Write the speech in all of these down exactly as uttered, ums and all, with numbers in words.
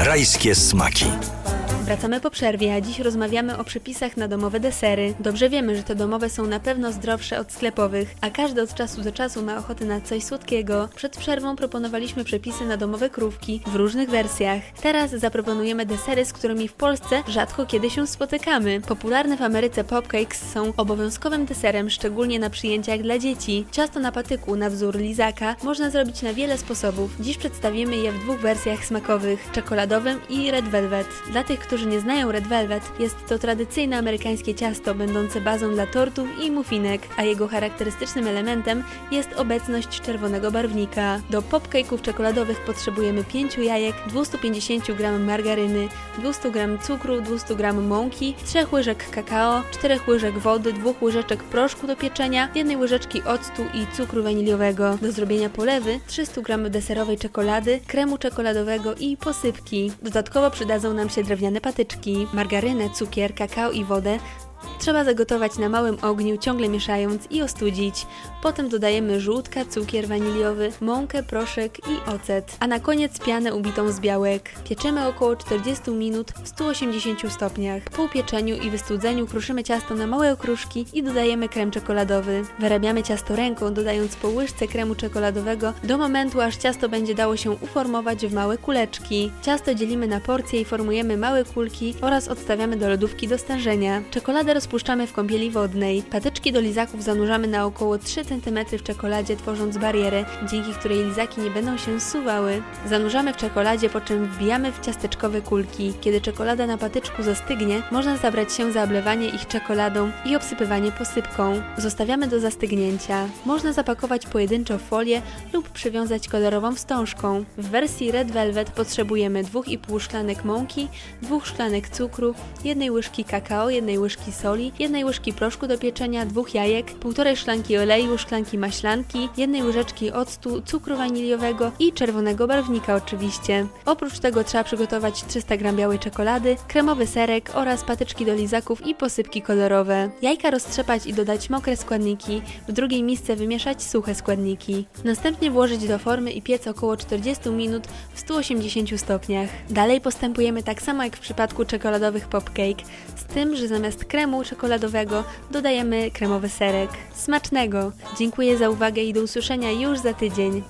Rajskie smaki. Wracamy po przerwie, a dziś rozmawiamy o przepisach na domowe desery. Dobrze wiemy, że te domowe są na pewno zdrowsze od sklepowych, a każdy od czasu do czasu ma ochotę na coś słodkiego. Przed przerwą proponowaliśmy przepisy na domowe krówki w różnych wersjach. Teraz zaproponujemy desery, z którymi w Polsce rzadko kiedy się spotykamy. Popularne w Ameryce popcakes są obowiązkowym deserem, szczególnie na przyjęciach dla dzieci. Ciasto na patyku na wzór lizaka można zrobić na wiele sposobów. Dziś przedstawimy je w dwóch wersjach smakowych, czekoladowym i red velvet. Dla tych, którzy nie znają red velvet, jest to tradycyjne amerykańskie ciasto będące bazą dla tortów i muffinek, a jego charakterystycznym elementem jest obecność czerwonego barwnika. Do popcake'ów czekoladowych potrzebujemy pięć jajek, dwieście pięćdziesiąt gramów margaryny, dwieście gramów cukru, dwieście gramów mąki, trzy łyżek kakao, cztery łyżek wody, dwie łyżeczek proszku do pieczenia, jednej łyżeczki octu i cukru waniliowego. Do zrobienia polewy trzysta gramów deserowej czekolady, kremu czekoladowego i posypki. Dodatkowo przydadzą nam się drewniane patyczki, margarynę, cukier, kakao i wodę. Trzeba zagotować na małym ogniu, ciągle mieszając i ostudzić. Potem dodajemy żółtka, cukier waniliowy, mąkę, proszek i ocet. A na koniec pianę ubitą z białek. Pieczymy około czterdzieści minut w stu osiemdziesięciu stopniach. Po upieczeniu i wystudzeniu kruszymy ciasto na małe okruszki i dodajemy krem czekoladowy. Wyrabiamy ciasto ręką, dodając po łyżce kremu czekoladowego do momentu, aż ciasto będzie dało się uformować w małe kuleczki. Ciasto dzielimy na porcje i formujemy małe kulki oraz odstawiamy do lodówki do stężenia. Czekoladę rozpuszczamy w kąpieli wodnej. Patyczki do lizaków zanurzamy na około trzy centymetry w czekoladzie, tworząc barierę, dzięki której lizaki nie będą się zsuwały. Zanurzamy w czekoladzie, po czym wbijamy w ciasteczkowe kulki. Kiedy czekolada na patyczku zastygnie, można zabrać się za oblewanie ich czekoladą i obsypywanie posypką. Zostawiamy do zastygnięcia. Można zapakować pojedynczo w folię lub przywiązać kolorową wstążką. W wersji red velvet potrzebujemy dwa i pół szklanek mąki, dwóch szklanek cukru, jednej łyżki kakao, jednej łyżki soli, jednej łyżki proszku do pieczenia, dwóch jajek, półtorej szklanki oleju, szklanki maślanki, jednej łyżeczki octu, cukru waniliowego i czerwonego barwnika oczywiście. Oprócz tego trzeba przygotować trzysta gramów białej czekolady, kremowy serek oraz patyczki do lizaków i posypki kolorowe. Jajka roztrzepać i dodać mokre składniki, w drugiej misce wymieszać suche składniki. Następnie włożyć do formy i piec około czterdzieści minut w stu osiemdziesięciu stopniach. Dalej postępujemy tak samo jak w przypadku czekoladowych popcake, z tym, że zamiast kremu czekoladowego dodajemy kremowy serek. Smacznego! Dziękuję za uwagę i do usłyszenia już za tydzień.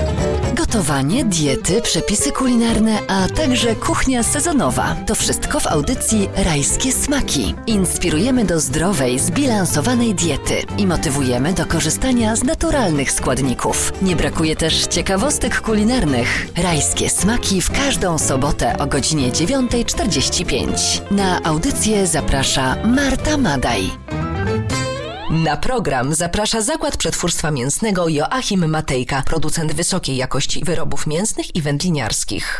Gotowanie, diety, przepisy kulinarne, a także kuchnia sezonowa. To wszystko w audycji Rajskie smaki. Inspirujemy do zdrowej, zbilansowanej diety i motywujemy do korzystania z naturalnych składników. Nie brakuje też ciekawostek kulinarnych. Rajskie smaki w każdą sobotę o godzinie dziewiąta czterdzieści pięć. Na audycję zaprasza Marta Madaj. Na program zaprasza Zakład Przetwórstwa Mięsnego Joachim Matejka, producent wysokiej jakości wyrobów mięsnych i wędliniarskich.